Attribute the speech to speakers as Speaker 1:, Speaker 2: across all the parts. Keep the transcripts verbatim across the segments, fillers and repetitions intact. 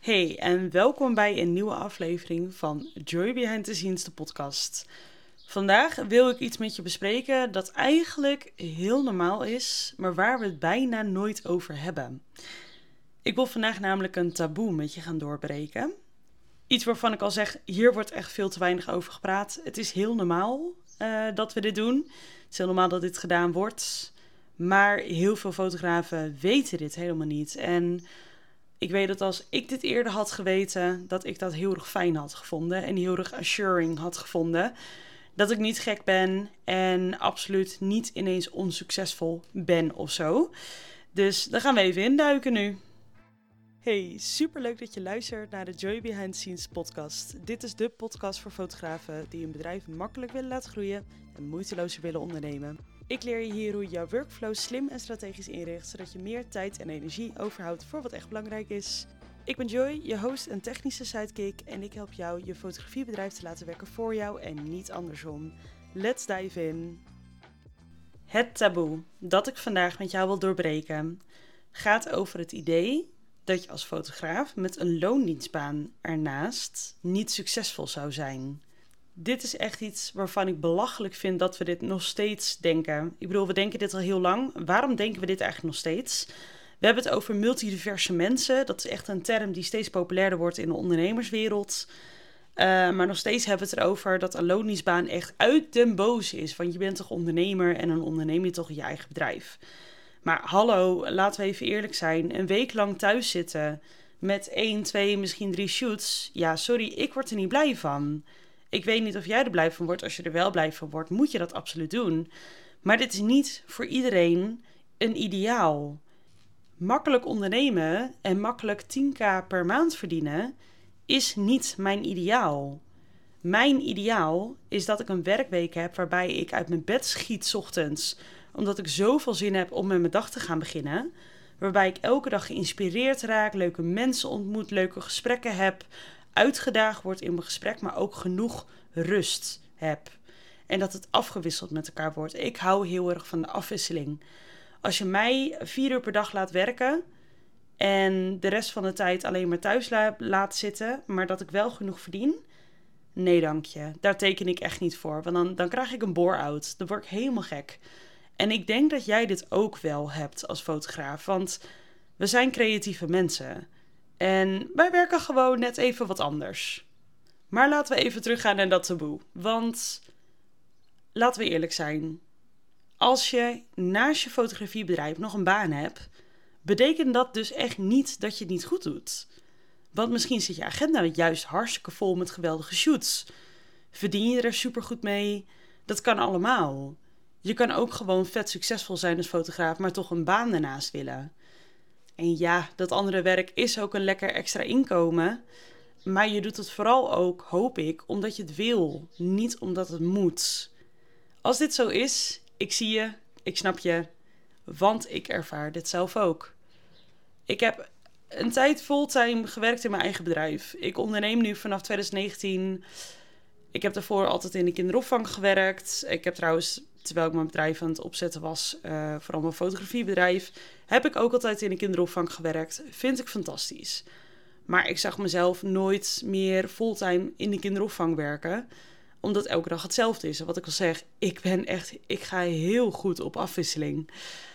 Speaker 1: Hey en welkom bij een nieuwe aflevering van Joy Behind the Scenes, de podcast. Vandaag wil ik iets met je bespreken dat eigenlijk heel normaal is, maar waar we het bijna nooit over hebben. Ik wil vandaag namelijk een taboe met je gaan doorbreken. Iets waarvan ik al zeg, hier wordt echt veel te weinig over gepraat. Het is heel normaal uh, dat we dit doen. Het is heel normaal dat dit gedaan wordt. Maar heel veel fotografen weten dit helemaal niet. En ik weet dat als ik dit eerder had geweten, dat ik dat heel erg fijn had gevonden. En heel erg assuring had gevonden. Dat ik niet gek ben en absoluut niet ineens onsuccesvol ben of zo. Dus daar gaan we even induiken nu. Hey, superleuk dat je luistert naar de Joy Behind the Scenes podcast. Dit is de podcast voor fotografen die een bedrijf makkelijk willen laten groeien en moeitelozer willen ondernemen. Ik leer je hier hoe je jouw workflow slim en strategisch inricht, zodat je meer tijd en energie overhoudt voor wat echt belangrijk is. Ik ben Joy, je host en technische sidekick en ik help jou je fotografiebedrijf te laten werken voor jou en niet andersom. Let's dive in. Het taboe dat ik vandaag met jou wil doorbreken gaat over het idee dat je als fotograaf met een loondienstbaan ernaast niet succesvol zou zijn. Dit is echt iets waarvan ik belachelijk vind dat we dit nog steeds denken. Ik bedoel, we denken dit al heel lang. Waarom denken we dit eigenlijk nog steeds? We hebben het over multidiverse mensen. Dat is echt een term die steeds populairder wordt in de ondernemerswereld. Uh, maar nog steeds hebben we het erover dat een loondienstbaan echt uit den boze is. Want je bent toch ondernemer en dan onderneem je toch je eigen bedrijf. Maar hallo, laten we even eerlijk zijn. Een week lang thuis zitten met één, twee, misschien drie shoots. Ja, sorry, ik word er niet blij van. Ik weet niet of jij er blij van wordt. Als je er wel blij van wordt, moet je dat absoluut doen. Maar dit is niet voor iedereen een ideaal. Makkelijk ondernemen en makkelijk tien k per maand verdienen is niet mijn ideaal. Mijn ideaal is dat ik een werkweek heb waarbij ik uit mijn bed schiet 's ochtends, omdat ik zoveel zin heb om met mijn dag te gaan beginnen. Waarbij ik elke dag geïnspireerd raak, leuke mensen ontmoet, leuke gesprekken heb, uitgedaagd word in mijn gesprek, maar ook genoeg rust heb. En dat het afgewisseld met elkaar wordt. Ik hou heel erg van de afwisseling. Als je mij vier uur per dag laat werken en de rest van de tijd alleen maar thuis la- laat zitten, maar dat ik wel genoeg verdien, nee dank je. Daar teken ik echt niet voor, want dan, dan krijg ik een bore-out. Dan word ik helemaal gek. En ik denk dat jij dit ook wel hebt als fotograaf, want we zijn creatieve mensen. En wij werken gewoon net even wat anders. Maar laten we even teruggaan naar dat taboe. Want laten we eerlijk zijn. Als je naast je fotografiebedrijf nog een baan hebt, betekent dat dus echt niet dat je het niet goed doet. Want misschien zit je agenda juist hartstikke vol met geweldige shoots. Verdien je er supergoed mee? Dat kan allemaal. Je kan ook gewoon vet succesvol zijn als fotograaf, maar toch een baan daarnaast willen. En ja, dat andere werk is ook een lekker extra inkomen. Maar je doet het vooral ook, hoop ik, omdat je het wil. Niet omdat het moet. Als dit zo is, ik zie je, ik snap je. Want ik ervaar dit zelf ook. Ik heb een tijd fulltime gewerkt in mijn eigen bedrijf. Ik onderneem nu vanaf twintig negentien. Ik heb daarvoor altijd in de kinderopvang gewerkt. Ik heb trouwens, terwijl ik mijn bedrijf aan het opzetten was, uh, vooral mijn fotografiebedrijf, heb ik ook altijd in de kinderopvang gewerkt. Vind ik fantastisch. Maar ik zag mezelf nooit meer fulltime in de kinderopvang werken, omdat elke dag hetzelfde is. En wat ik al zeg, ik ben echt, ik ga heel goed op afwisseling.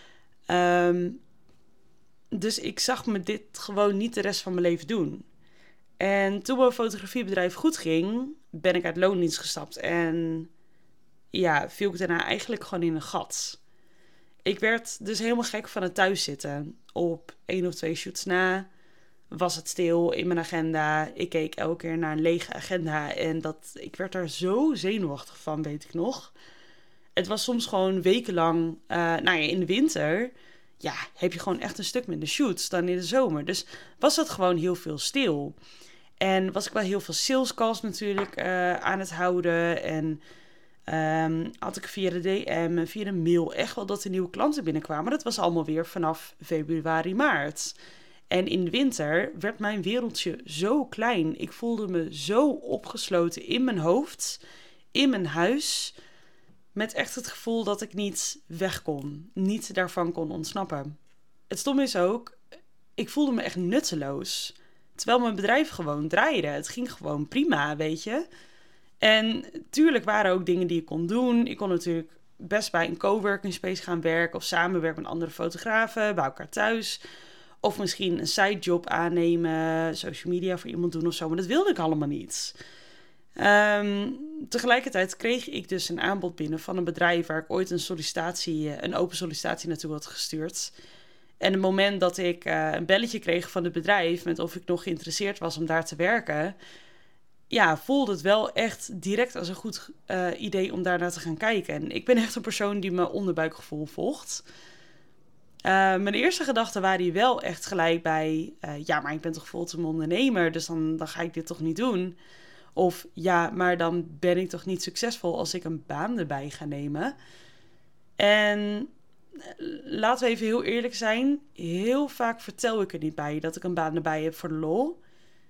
Speaker 1: Um, dus ik zag me dit gewoon niet de rest van mijn leven doen. En toen mijn fotografiebedrijf goed ging, ben ik uit loondienst gestapt. En ja, viel ik daarna eigenlijk gewoon in een gat. Ik werd dus helemaal gek van het thuiszitten. Op één of twee shoots na was het stil in mijn agenda. Ik keek elke keer naar een lege agenda. En dat, ik werd daar zo zenuwachtig van, weet ik nog. Het was soms gewoon wekenlang, uh, nou ja, in de winter, ja, heb je gewoon echt een stuk minder shoots dan in de zomer. Dus was dat gewoon heel veel stil. En was ik wel heel veel sales calls natuurlijk uh, aan het houden. En um, had ik via de D M en via de mail echt wel dat er nieuwe klanten binnenkwamen. Maar dat was allemaal weer vanaf februari, maart. En in de winter werd mijn wereldje zo klein. Ik voelde me zo opgesloten in mijn hoofd, in mijn huis, met echt het gevoel dat ik niet weg kon. Niet daarvan kon ontsnappen. Het stomme is ook, ik voelde me echt nutteloos. Terwijl mijn bedrijf gewoon draaide. Het ging gewoon prima, weet je. En tuurlijk waren er ook dingen die ik kon doen. Ik kon natuurlijk best bij een coworking space gaan werken of samenwerken met andere fotografen, bij elkaar thuis. Of misschien een sidejob aannemen, social media voor iemand doen of zo. Maar dat wilde ik allemaal niet. Um, tegelijkertijd kreeg ik dus een aanbod binnen van een bedrijf waar ik ooit een sollicitatie, een open sollicitatie naartoe had gestuurd. En het moment dat ik uh, een belletje kreeg van het bedrijf met of ik nog geïnteresseerd was om daar te werken, ja, voelde het wel echt direct als een goed uh, idee om daarnaar te gaan kijken. En ik ben echt een persoon die mijn onderbuikgevoel volgt. Uh, mijn eerste gedachten waren hier wel echt gelijk bij, uh, ja, maar ik ben toch fulltime ondernemer, dus dan, dan ga ik dit toch niet doen. Of ja, maar dan ben ik toch niet succesvol als ik een baan erbij ga nemen. En laten we even heel eerlijk zijn, heel vaak vertel ik er niet bij dat ik een baan erbij heb voor de lol.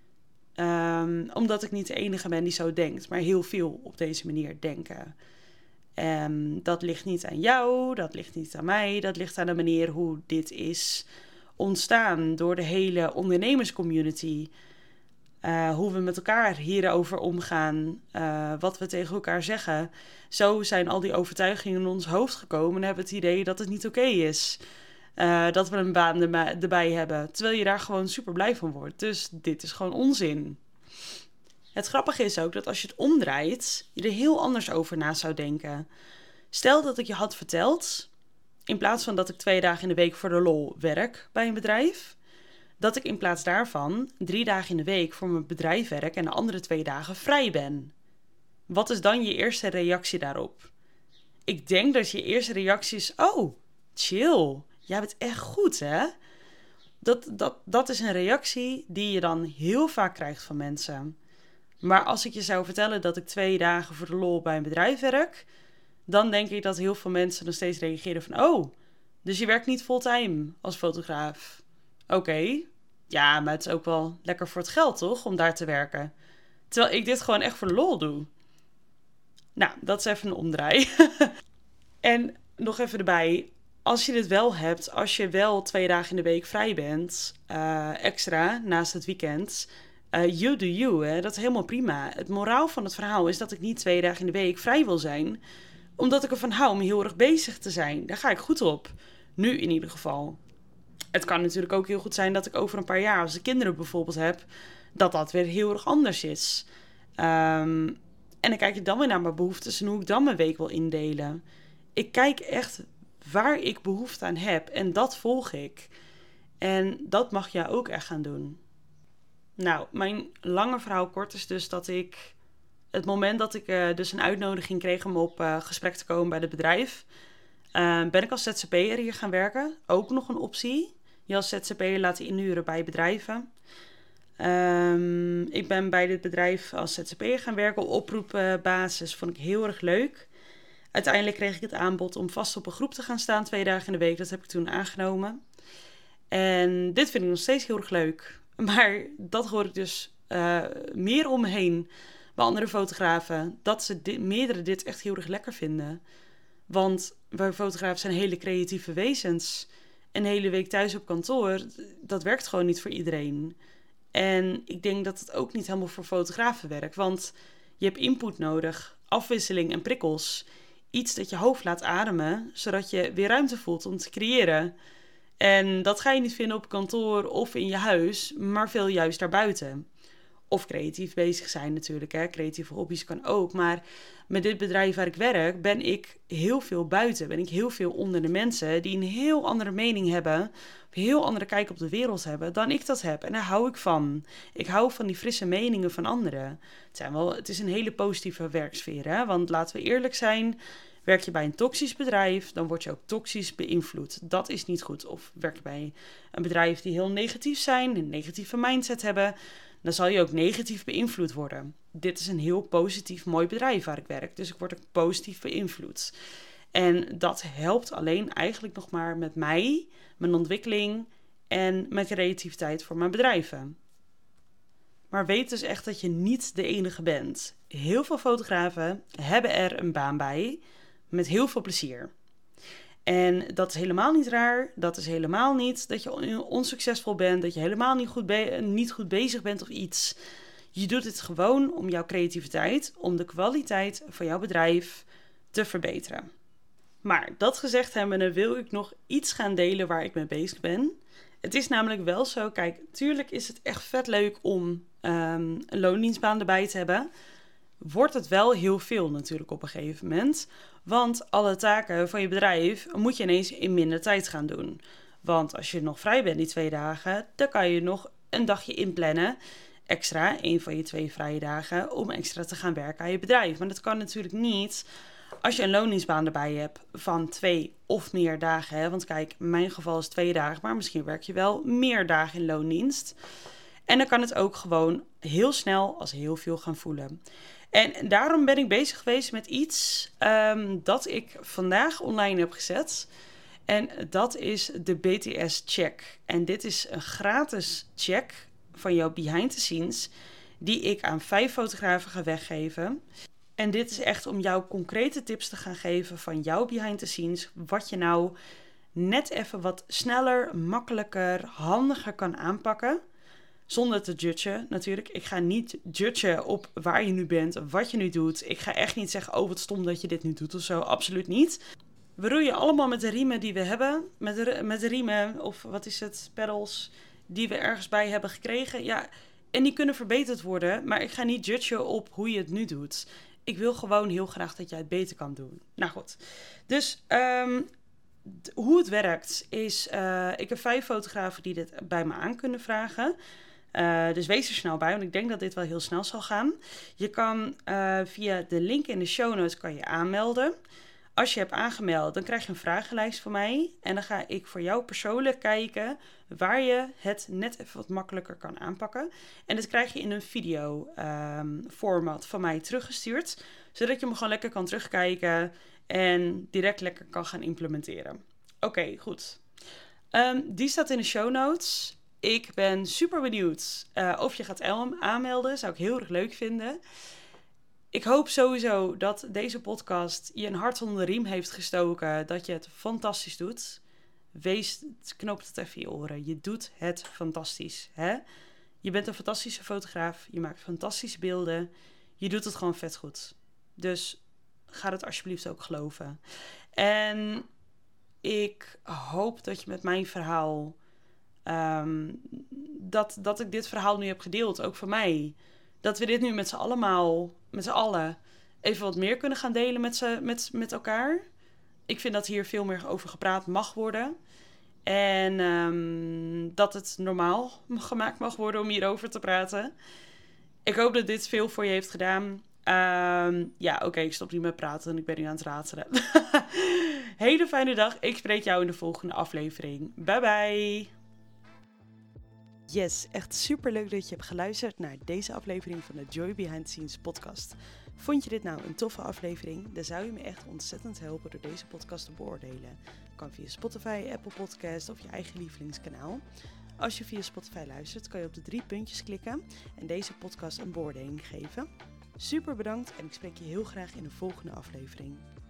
Speaker 1: Um, omdat ik niet de enige ben die zo denkt, maar heel veel op deze manier denken. Um, dat ligt niet aan jou, dat ligt niet aan mij, dat ligt aan de manier hoe dit is ontstaan door de hele ondernemerscommunity. Uh, hoe we met elkaar hierover omgaan, uh, wat we tegen elkaar zeggen. Zo zijn al die overtuigingen in ons hoofd gekomen en hebben het idee dat het niet oké is. Uh, dat we een baan erma- erbij hebben, terwijl je daar gewoon super blij van wordt. Dus dit is gewoon onzin. Het grappige is ook dat als je het omdraait, je er heel anders over na zou denken. Stel dat ik je had verteld, in plaats van dat ik twee dagen in de week voor de lol werk bij een bedrijf, dat ik in plaats daarvan drie dagen in de week voor mijn bedrijf werk en de andere twee dagen vrij ben. Wat is dan je eerste reactie daarop? Ik denk dat je eerste reactie is, oh, chill, jij bent echt goed, hè? Dat, dat, dat is een reactie die je dan heel vaak krijgt van mensen. Maar als ik je zou vertellen dat ik twee dagen voor de lol bij een bedrijf werk, dan denk ik dat heel veel mensen nog steeds reageren van, oh, dus je werkt niet fulltime als fotograaf. Oké, okay. Ja, maar het is ook wel lekker voor het geld, toch, om daar te werken. Terwijl ik dit gewoon echt voor de lol doe. Nou, dat is even een omdraai. En nog even erbij, als je dit wel hebt, als je wel twee dagen in de week vrij bent, uh, extra, naast het weekend, uh, you do you, hè? Dat is helemaal prima. Het moraal van het verhaal is dat ik niet twee dagen in de week vrij wil zijn, omdat ik ervan hou om heel erg bezig te zijn. Daar ga ik goed op. Nu in ieder geval. Het kan natuurlijk ook heel goed zijn dat ik over een paar jaar, als ik kinderen bijvoorbeeld heb, dat dat weer heel erg anders is. Um, en dan kijk ik dan weer naar mijn behoeftes en hoe ik dan mijn week wil indelen. Ik kijk echt waar ik behoefte aan heb en dat volg ik. En dat mag jij ook echt gaan doen. Nou, mijn lange verhaal kort is dus dat ik, het moment dat ik uh, dus een uitnodiging kreeg om op uh, gesprek te komen bij het bedrijf, uh, ben ik als Z Z P'er hier gaan werken. Ook nog een optie. Je als Z Z P'er laten inhuren bij bedrijven. Um, ik ben bij dit bedrijf als Z Z P'er gaan werken op oproepbasis. Vond ik heel erg leuk. Uiteindelijk kreeg ik het aanbod om vast op een groep te gaan staan twee dagen in de week. Dat heb ik toen aangenomen. En dit vind ik nog steeds heel erg leuk. Maar dat hoor ik dus uh, meer om me heen bij andere fotografen. Dat ze dit, meerdere dit echt heel erg lekker vinden. Want wij fotografen zijn hele creatieve wezens. Een hele week thuis op kantoor, dat werkt gewoon niet voor iedereen. En ik denk dat het ook niet helemaal voor fotografen werkt. Want je hebt input nodig, afwisseling en prikkels. Iets dat je hoofd laat ademen, zodat je weer ruimte voelt om te creëren. En dat ga je niet vinden op kantoor of in je huis, maar veel juist daarbuiten. Of creatief bezig zijn natuurlijk, hè. Creatieve hobby's kan ook. Maar met dit bedrijf waar ik werk, ben ik heel veel buiten. Ben ik heel veel onder de mensen die een heel andere mening hebben, een heel andere kijk op de wereld hebben dan ik dat heb. En daar hou ik van. Ik hou van die frisse meningen van anderen. Het, zijn wel, het is een hele positieve werksfeer, hè. Want laten we eerlijk zijn, werk je bij een toxisch bedrijf, dan word je ook toxisch beïnvloed. Dat is niet goed. Of werk je bij een bedrijf die heel negatief zijn, een negatieve mindset hebben, dan zal je ook negatief beïnvloed worden. Dit is een heel positief, mooi bedrijf waar ik werk. Dus ik word ook positief beïnvloed. En dat helpt alleen eigenlijk nog maar met mij, mijn ontwikkeling en mijn creativiteit voor mijn bedrijven. Maar weet dus echt dat je niet de enige bent. Heel veel fotografen hebben er een baan bij, met heel veel plezier. En dat is helemaal niet raar. Dat is helemaal niet dat je onsuccesvol bent, dat je helemaal niet goed, be- niet goed bezig bent of iets. Je doet het gewoon om jouw creativiteit, om de kwaliteit van jouw bedrijf te verbeteren. Maar dat gezegd hebbende wil ik nog iets gaan delen waar ik mee bezig ben. Het is namelijk wel zo, kijk, tuurlijk is het echt vet leuk om um, een loondienstbaan erbij te hebben. Wordt het wel heel veel natuurlijk op een gegeven moment. Want alle taken van je bedrijf moet je ineens in minder tijd gaan doen. Want als je nog vrij bent die twee dagen, dan kan je nog een dagje inplannen. Extra, een van je twee vrije dagen, om extra te gaan werken aan je bedrijf. Maar dat kan natuurlijk niet als je een loondienstbaan erbij hebt van twee of meer dagen. Hè? Want kijk, in mijn geval is het twee dagen, maar misschien werk je wel meer dagen in loondienst. En dan kan het ook gewoon heel snel als heel veel gaan voelen. En daarom ben ik bezig geweest met iets um, dat ik vandaag online heb gezet. En dat is de B T S-check. En dit is een gratis check van jouw behind the scenes die ik aan vijf fotografen ga weggeven. En dit is echt om jou concrete tips te gaan geven van jouw behind the scenes. Wat je nou net even wat sneller, makkelijker, handiger kan aanpakken. Zonder te judgen natuurlijk. Ik ga niet judgen op waar je nu bent, wat je nu doet. Ik ga echt niet zeggen, oh wat stom dat je dit nu doet of zo. Absoluut niet. We roeien allemaal met de riemen die we hebben. Met de, met de riemen, of wat is het, pedals, die we ergens bij hebben gekregen. Ja, en die kunnen verbeterd worden. Maar ik ga niet judgen op hoe je het nu doet. Ik wil gewoon heel graag dat jij het beter kan doen. Nou goed. Dus um, d- hoe het werkt is, uh, ik heb vijf fotografen die dit bij me aan kunnen vragen. Uh, dus wees er snel bij, want ik denk dat dit wel heel snel zal gaan. Je kan uh, via de link in de show notes kan je aanmelden. Als je hebt aangemeld, dan krijg je een vragenlijst van mij. En dan ga ik voor jou persoonlijk kijken waar je het net even wat makkelijker kan aanpakken. En dat krijg je in een video um, format van mij teruggestuurd. Zodat je hem gewoon lekker kan terugkijken en direct lekker kan gaan implementeren. Oké, okay, goed. Um, die staat in de show notes. Ik ben super benieuwd uh, of je gaat aanmelden. Zou ik heel erg leuk vinden. Ik hoop sowieso dat deze podcast je een hart onder de riem heeft gestoken. Dat je het fantastisch doet. Wees, knoop het even in je oren. Je doet het fantastisch. Hè? Je bent een fantastische fotograaf. Je maakt fantastische beelden. Je doet het gewoon vet goed. Dus ga het alsjeblieft ook geloven. En ik hoop dat je met mijn verhaal... Um, dat, dat ik dit verhaal nu heb gedeeld, ook voor mij. Dat we dit nu met z'n allemaal, met z'n allen, even wat meer kunnen gaan delen met, z'n, met, met elkaar. Ik vind dat hier veel meer over gepraat mag worden. En um, dat het normaal gemaakt mag worden om hierover te praten. Ik hoop dat dit veel voor je heeft gedaan. Um, ja, oké, okay, ik stop niet met praten en ik ben nu aan het ratelen. Hele fijne dag. Ik spreek jou in de volgende aflevering. Bye bye. Yes, echt super leuk dat je hebt geluisterd naar deze aflevering van de Joy Behind the Scenes podcast. Vond je dit nou een toffe aflevering? Dan zou je me echt ontzettend helpen door deze podcast te beoordelen. Kan via Spotify, Apple Podcast of je eigen lievelingskanaal. Als je via Spotify luistert, kan je op de drie puntjes klikken en deze podcast een beoordeling geven. Super bedankt en ik spreek je heel graag in de volgende aflevering.